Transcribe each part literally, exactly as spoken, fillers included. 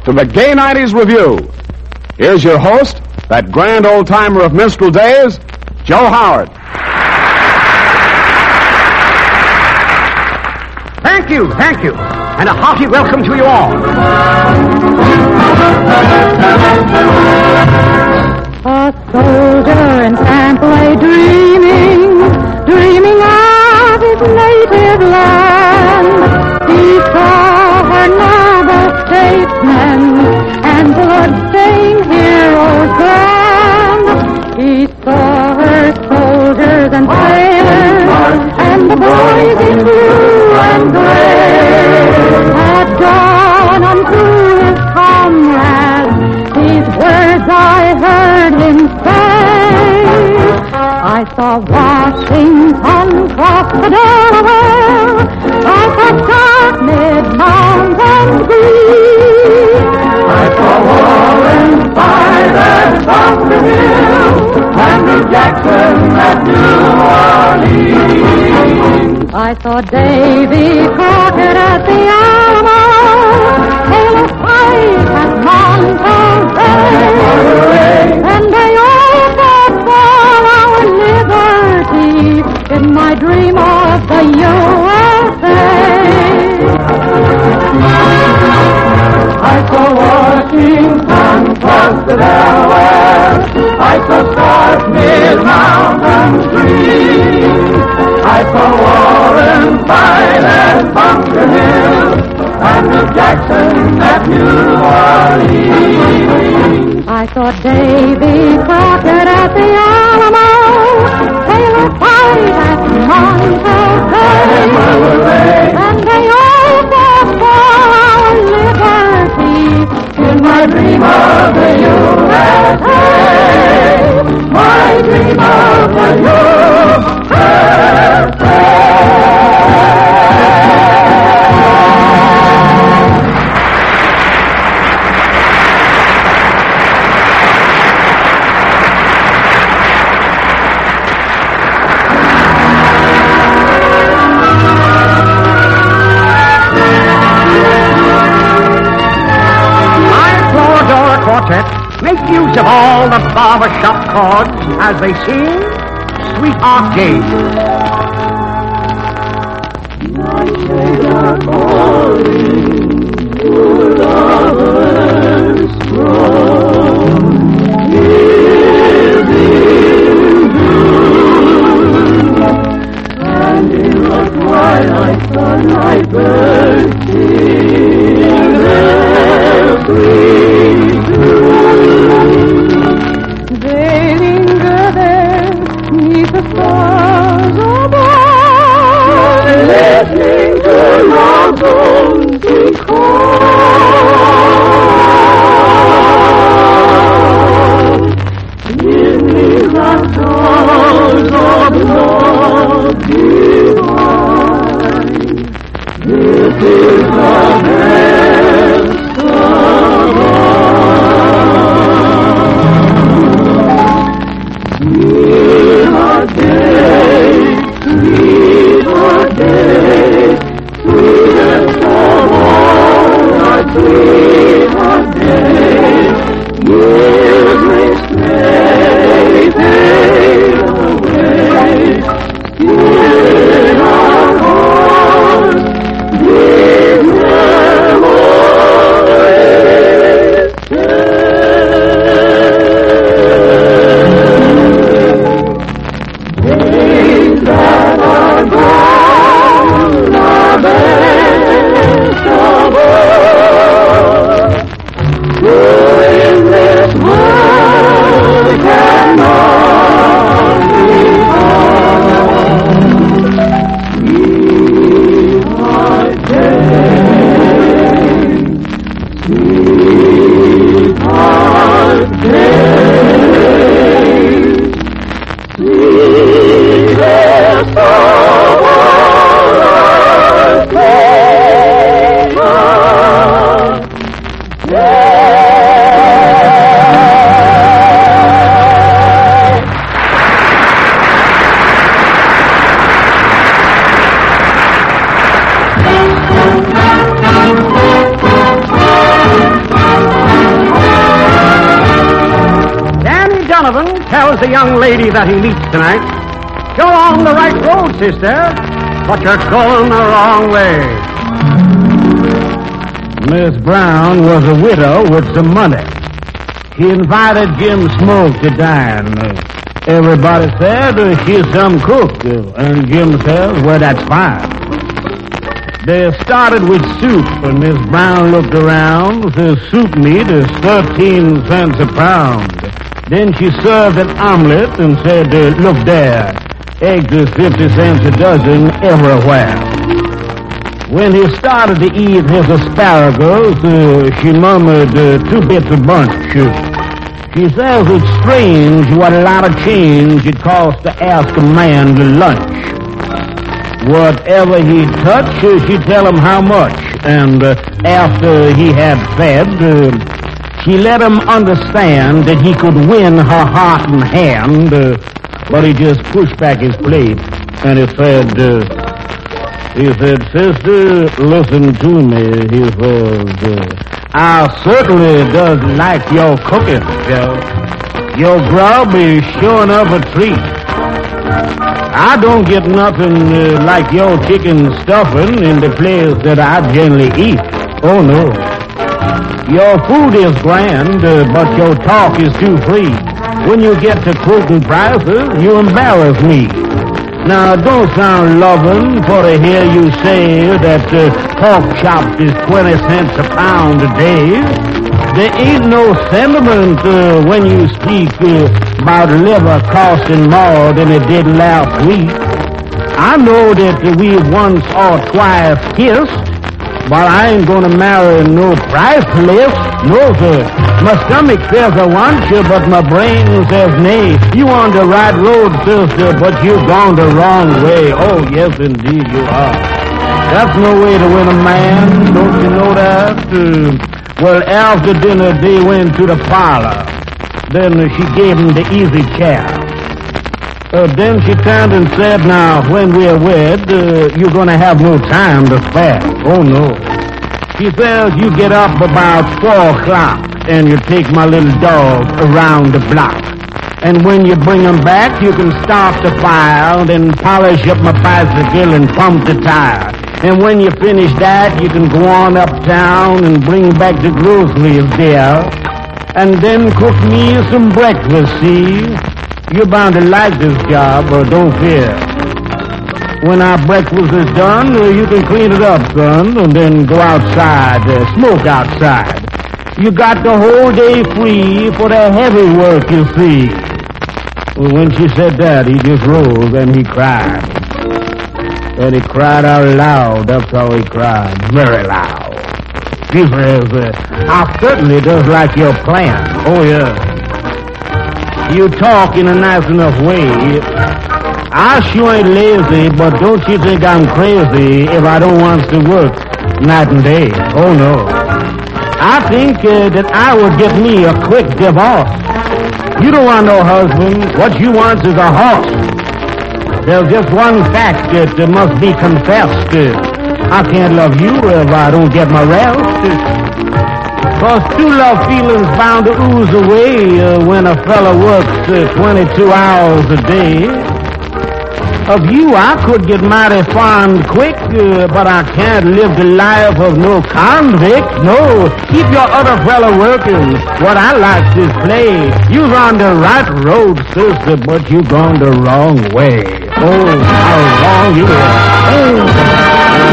to the Gay nineties Review. Here's your host, that grand old-timer of minstrel days, Joe Howard. Thank you, thank you, and a hearty welcome to you all. A soldier in camp lay dreaming, dreaming of his native land. He saw her noble statesmen and blood-stained heroes grand. He saw her soldiers and sailors and the boys in blue and gray. At dawn unto his comrades, these words I heard him say. I saw Washington cross the Delaware. I saw stark mid-mountain green. I saw Warren fight at Bunker Hill, Andrew Jackson at New Orleans. I saw Davy Crockett at the Alamo, Taylor fight at Monterey, and they all fought for our liberty in my dream of the U S A. I saw Washington cross the Delaware. I saw stars mid-mountain stream. I saw Warren fight at Bunker Hill, Andrew Jackson at New Orleans. I saw Davy Crockett at the Alamo, Taylor fight at Monterey, and they all fought for our liberty in my dream of the U S A. My dream of the U S A. Make use of all the barbershop chords as they sing Sweetheart Games. Night are calling to lovers strong, giving June, and in the twilight sunlight burns in every they linger there, neath the stars above, listening to your lonely call. In these stars of love divine, this is the best of Sweetheart day, sweetheart day, sweetest of all our sweetheart day. Years may stray, fade away, still in our hearts, these memories stay. Days that are gone are best of all. Who in this world cannot be found? Sweetheart day, sweetheart day, sweetest of all our sweetheart day. Thank you. tells the young lady that he meets tonight, "You're on the right road, sister, but you're going the wrong way." Miss Brown was a widow with some money. She invited Jim Smoke to dine. Everybody said uh, she's some cook, uh, and Jim said, "Well, that's fine." They started with soup, and Miss Brown looked around. The soup meat is thirteen cents a pound. Then she served an omelet and said, uh, "Look there, eggs is fifty cents a dozen everywhere." When he started to eat his asparagus, uh, she murmured uh, two bits of bunch. She says it's strange what a lot of change it costs to ask a man to lunch. Whatever he touched, uh, she'd tell him how much. And uh, after he had fed, uh, she let him understand that he could win her heart and hand, uh, but he just pushed back his plate and he said, uh, he said, "Sister, listen to me." He says, uh, "I certainly does like your cooking, Joe. Your grub is sure enough a treat. I don't get nothing uh, like your chicken stuffing in the place that I generally eat. Oh, no. Your food is grand, uh, but your talk is too free. When you get to quoting prices, you embarrass me. Now, don't sound loving for to hear you say that uh, pork chops is twenty cents a pound a day. There ain't no sentiment uh, when you speak uh, about liver costing more than it did last week. I know that we once or twice kissed, but I ain't gonna marry no priceless. No, sir. My stomach says I want you, but my brain says nay. You on the right road, sister, but you've gone the wrong way. Oh, yes, indeed you are. That's no way to win a man. Don't you know that? Uh, well, after dinner, they went to the parlor. Then uh, she gave him the easy chair. Uh, then she turned and said, "Now, when we're wed, uh, you're going to have no time to spare." Oh, no. She says, "You get up about four o'clock, and you take my little dog around the block. And when you bring him back, you can start the fire, and then polish up my bicycle and pump the tire. And when you finish that, you can go on uptown and bring back the groceries there. And then cook me some breakfast, see? You're bound to like this job, but don't fear. When our breakfast is done, uh, you can clean it up, son, and then go outside, uh, smoke outside. You got the whole day free for the heavy work, you see." Well, when she said that, he just rose and he cried. And he cried out loud. That's how he cried, very loud. He says, uh, "I certainly does like your plan." Oh, yeah. You talk in a nice enough way. I sure ain't lazy, but don't you think I'm crazy if I don't want to work night and day. Oh, no. I think uh, that I would get me a quick divorce. You don't want no husband. What you want is a horse. There's just one fact that uh, must be confessed. Uh, I can't love you if I don't get my rest. Cause true love feelings bound to ooze away uh, when a fella works uh, twenty-two hours a day. Of you, I could get mighty fond quick, uh, but I can't live the life of no convict. No, keep your other fella working. What I like is play. You're on the right road, sister, but you gone the wrong way. Oh, how wrong you are. Oh.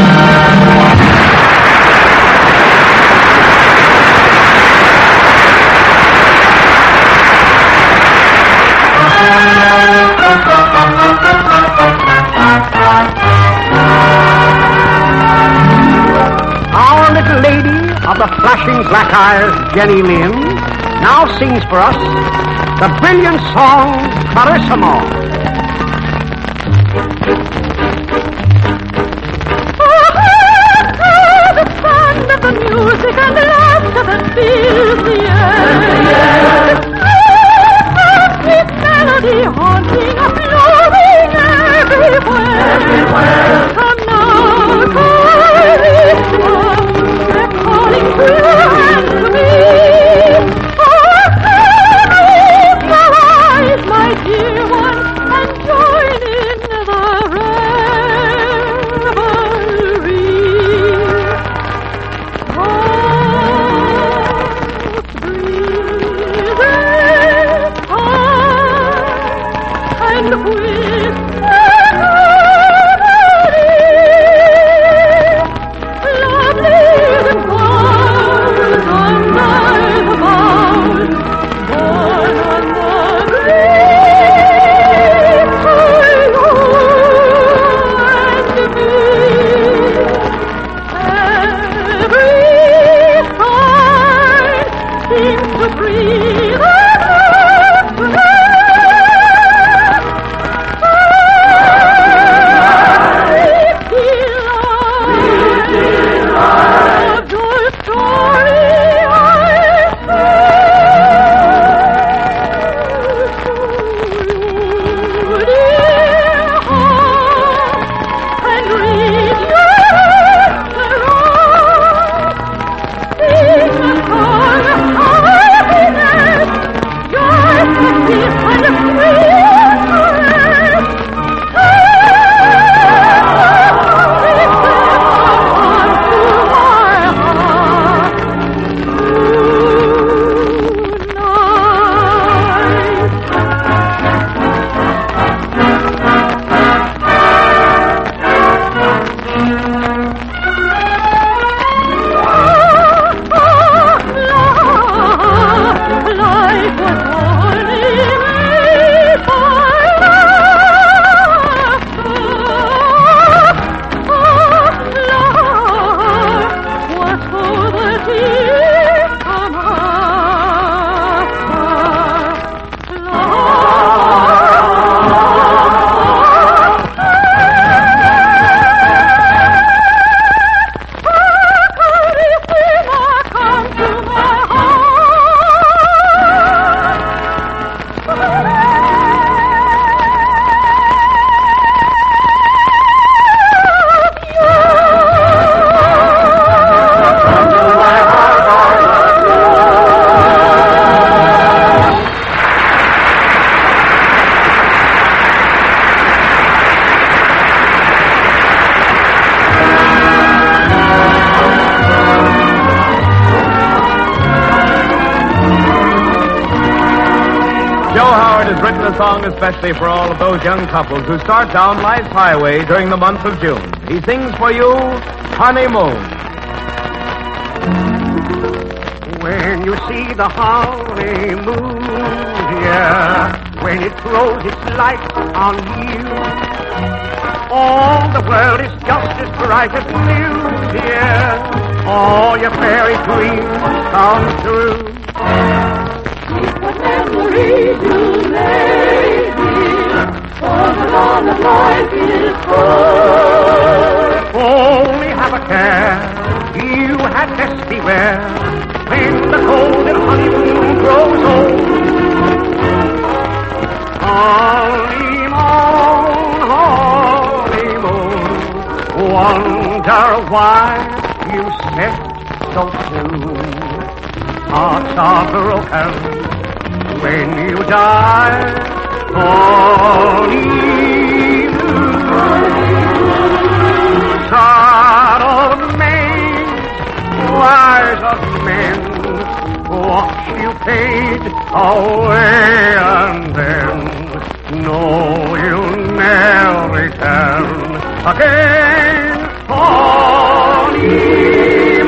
Our little lady of the flashing black eyes, Jenny Lind, now sings for us the brilliant song Carissimo. Oh, the sound of the music and the laughter that fills the air. The sweet melody haunting, flowing everywhere. Everywhere. Come now, Carissimo, they're calling to you and to me. Oh, close your eyes, my has written a song especially for all of those young couples who start down life's highway during the month of June. He sings for you, Honeymoon. When you see the honeymoon, yeah, when it throws its light on you, all the world is just as bright as new, dear. All your fairy dreams come true. What memories you made, for the dawn of life is full. Only have a care, you had best beware, when the golden honeymoon grows old. Honeymoon, honeymoon, wonder why you slept so soon. Hearts are broken when you die. Honeymoon, sad old maids, wise of men, what you paid away and then, no, you'll never return again. Honeymoon.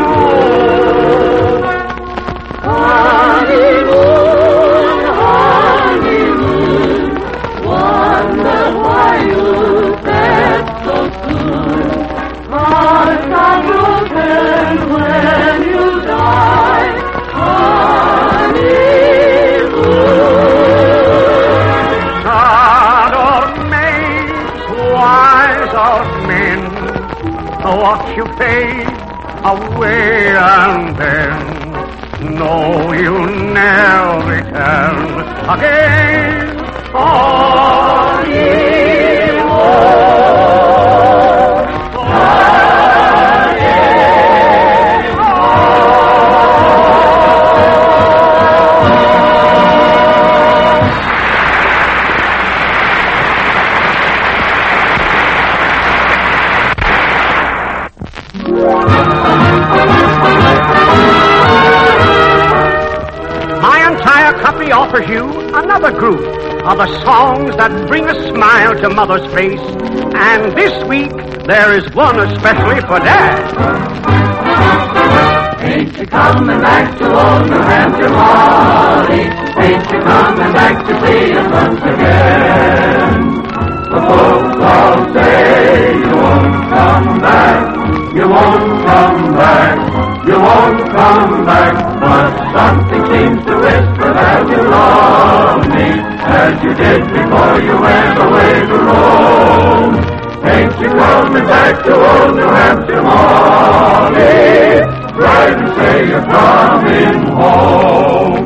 What you paid away and then, no, you'll never return again. Honeymoon. Offers you another group of the songs that bring a smile to Mother's face. And this week, there is one especially for Dad. Ain't you coming back to old New Hampshire, Molly? Ain't you coming back to see us once again? The folks all say you won't come back, you won't come back, you won't come back. But something seems to whisper that you love me, as you did before you went away to Rome. Ain't you coming back to old New Hampshire, Molly? Try to say you're coming home.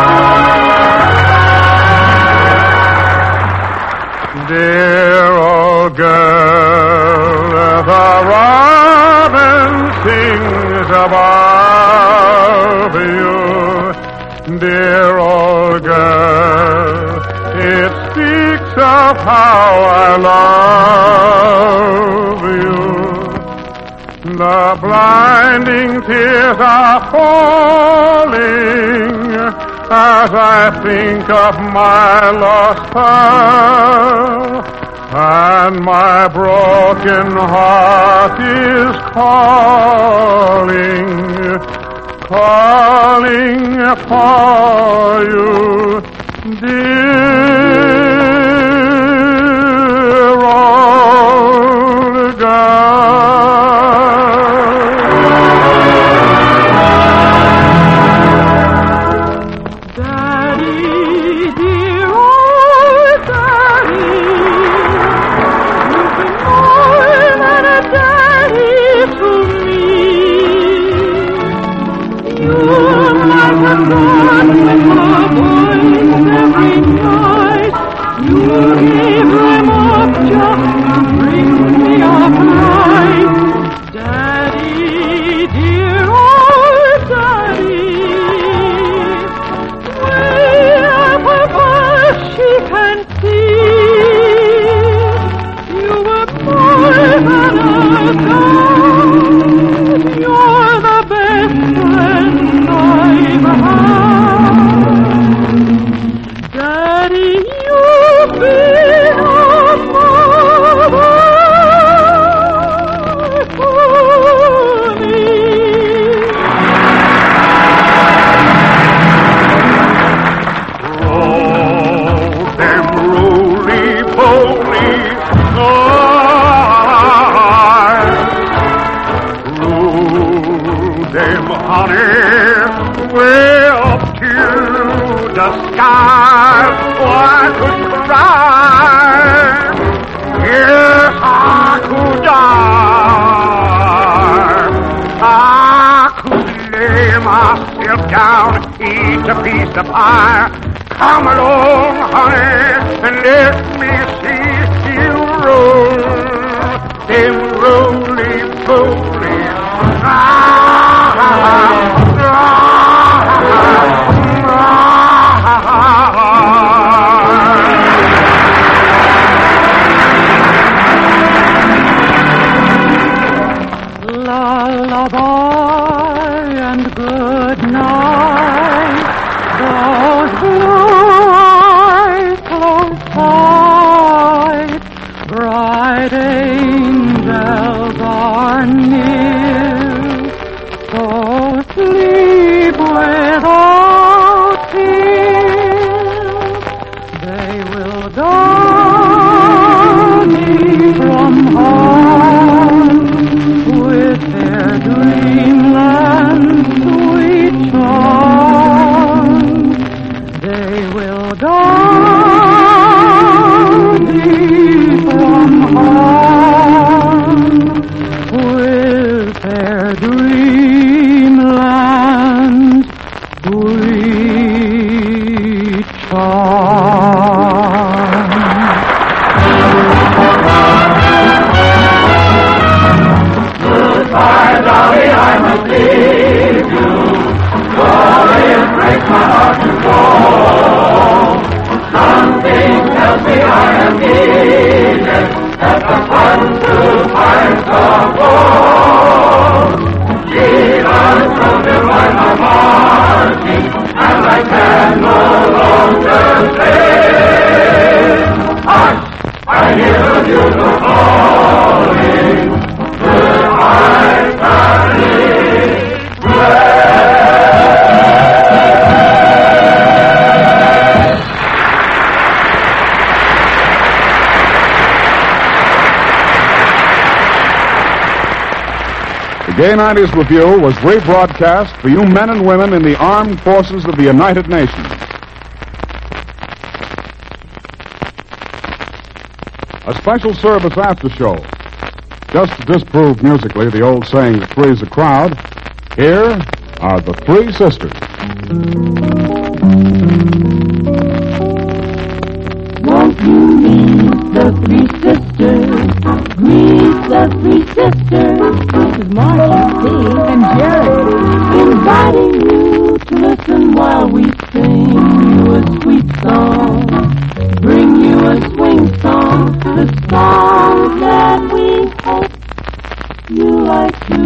Dear old girl, the robin sings above you. Dear old girl, it speaks of how I love you. The blinding tears are falling as I think of my lost pearl, and my broken heart is calling, calling for you, dear old girl. You're like a bird with a voice every night. them, honey, way up to the sky. Oh, I could cry. Yes, I could die. I could lay myself down, eat a piece of pie. Come along, honey, and let me see you roll. Them roly-poly. Ah, ah, ah, Lullaby and good night. Those blue eyes close tight. Bright angels are near. So sleep without fear. They will guard me from harm with their dreamland sweet charm. They will guard me from harm with their dreamland sweet charm. Goodbye, Dolly, I must leave you. Sorry, it breaks my heart to go. Something tells me I am needed at the front to find some gold. Even broken by my marching, and I can no longer stay. Hush, I hear the bugle calling. Goodbye, darling. The Gay nineties Review was rebroadcast for you men and women in the armed forces of the United Nations. A special service after show. Just to disprove musically the old saying that three's a crowd, here are the Three Sisters. Won't you meet the three sisters? Meet the three sisters. This is Marcia, Steve, and Jerry. Inviting you to listen while we sing you a sweet song. Bring you a swing song. The song that we hope you like to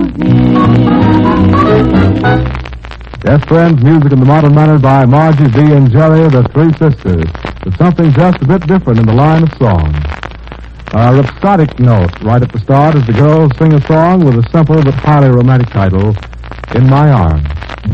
hear. Yes, friends, music in the modern manner by Margie B. and Jerry, the Three Sisters. But something just a bit different in the line of song. A rhapsodic note right at the start as the girls sing a song with a simple but highly romantic title, In My Arms.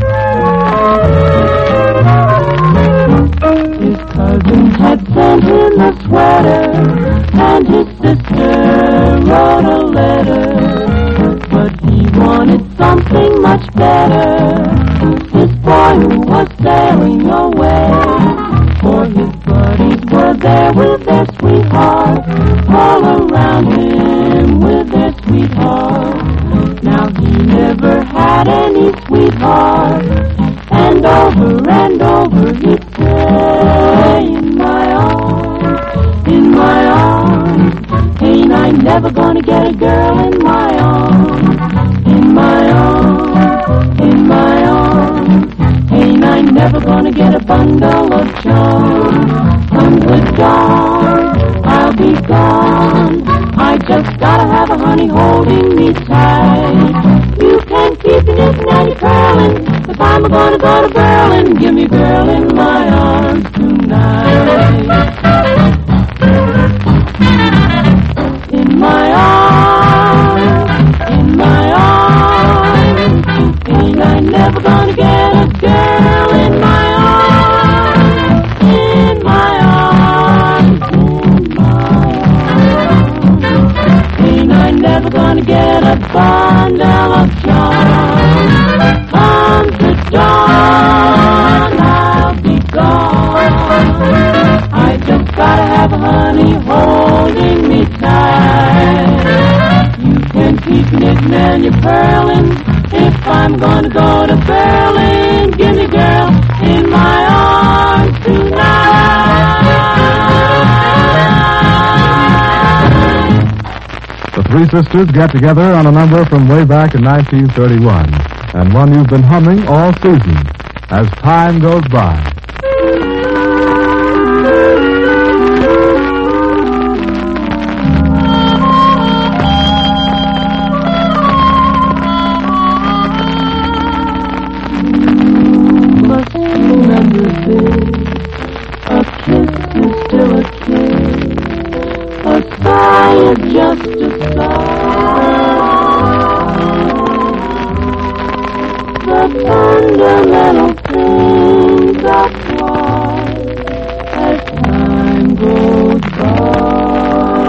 His cousin had sent him a sweater, and his sister wrote a letter. But he wanted something much better. His boy who was sailing away, for his buddies were there with their sweethearts, all around him with their sweethearts. Now he never had any sweetheart, and over and over he'd say, in my arms, in my arms, ain't I never gonna get a girl in my arms, in my arms, in my arms, ain't I never gonna get a bundle of charms. Come the dawn, I'll be gone, I just gotta have a honey holding me tight. You can keep your knitting and your curling, if I'm gonna go to Berlin, give me a girl in my arms tonight. In my arms, in my arms, ain't I never gonna get a girl in my arms, in my arms, in my arms, ain't I never gonna get a bundle of charms. Berlin. If I'm gonna go to Berlin, give me, girl, in my arms tonight. The Three Sisters get together on a number from way back in nineteen thirty-one, and one you've been humming all season, As Time Goes By. Just a sigh. The fundamental things apply as time goes by.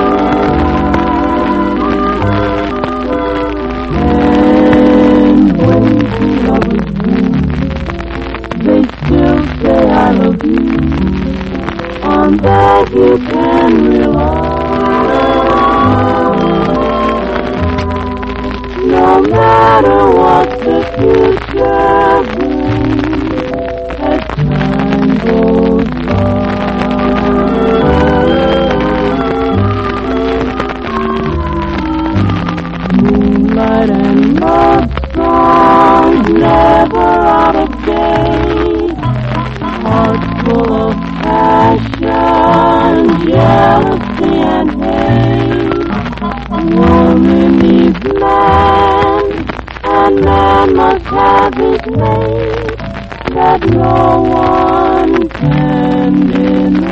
And when two lovers meet, they still say I love you. On that you can rely. No matter what the future brings, as time goes by. Moonlight and love songs never out of date. Hearts full of passion, jealousy and hate. Woman needs man, and man must have his mate, that no one can deny.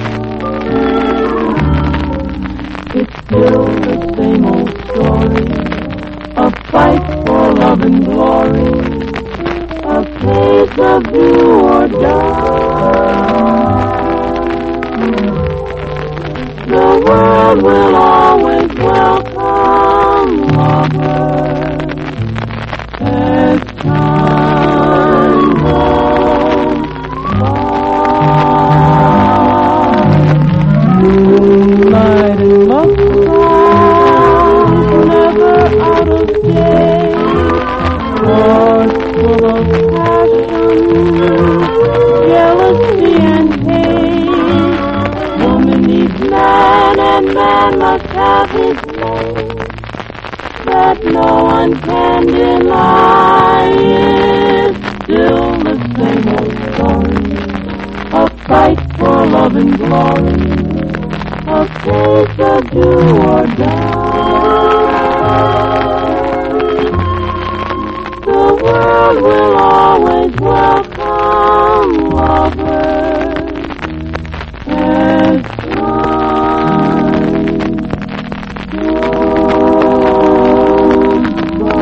It's still the same old story, a fight for love and glory, a case of do or die. The world will always welcome lovers as time goes by. Moonlight and love songs never out of date. Hearts full of passion, jealousy and hate. Woman needs man, and man must have his mate, that no one can deny. Is still the same old story, a fight for love and glory, a case of do or die. The world will always welcome lovers as time goes by.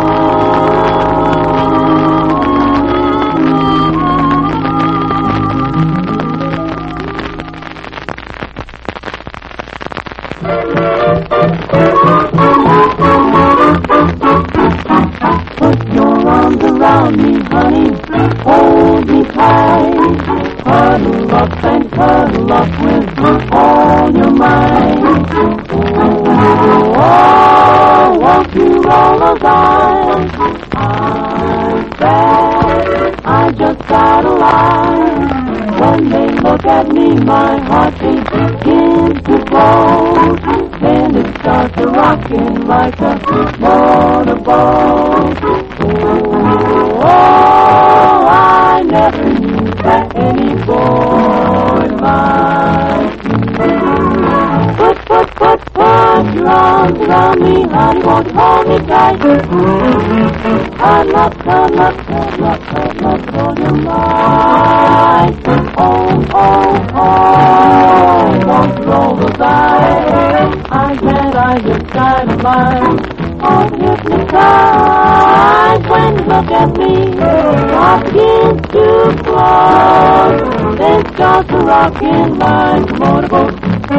Put your arms around me, honey, hold me tight. Cuddle up and cuddle up with all your might. Oh, oh, won't you roll a dice? I'm bad, I just got a line. When they look at me, my heart begins to float. Then it starts a rocking like a motorboat. Oh, oh, I never knew that any boy like me. Put, put, put, put your arms around me, honey, won't you hold me tight? Cuddle up, cuddle up, cuddle up, cuddle up, all your might. Oh, oh, oh, won't you roll the dice? I'm glad I just got a line. Oh, hypnotized when you look at me. My skin's too close. Then starts a rocking like a motorboat.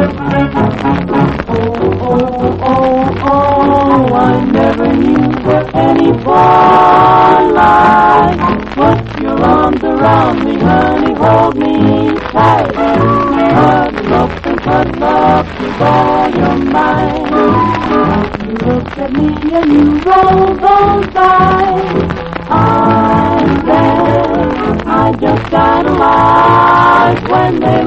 Oh, oh, oh, oh, I never knew any boy like. Put your arms around me, honey, hold me tight. Cuddle up and cuddle up with all your might. You look at me and you roll the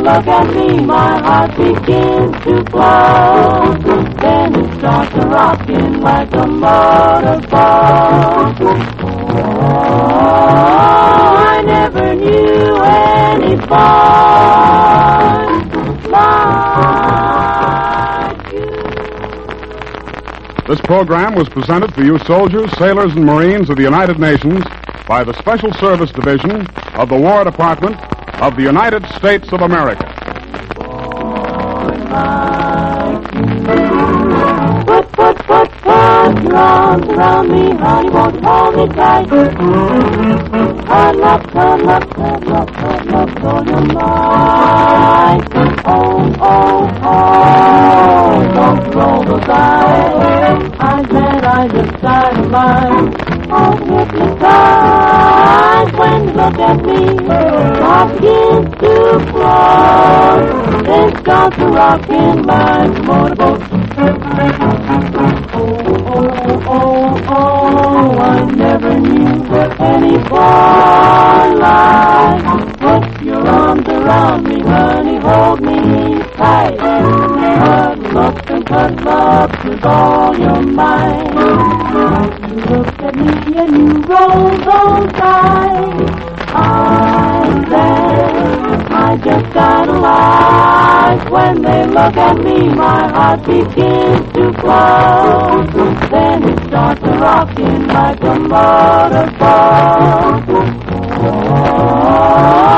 look at me, my heart begins to flow. Then it starts to rocking like a motorboat. Oh, I never knew any fun like you. This program was presented for you soldiers, sailors, and Marines of the United Nations by the Special Service Division of the War Department of the United States of America. Put, put, put, put your arms around me, honey, won't you hold me tight? Cuddle up, cuddle up, cuddle up, cuddle up, so you're mine. Oh, oh, oh, don't roll the dice. I'm glad I just died of mine. Oh, hypnotized when you look at me. My skin to float. Then starts to rock in my motorboat. Oh, oh, oh, oh, I never knew any fun like. Put your arms around me, honey, hold me tight. Cuddle up and cuddle up with all your might. You look at me and you roll those eyes. I'm there, I just got alive. When they look at me, my heart begins to flow. Then it starts to rocking like a motorboat. Oh,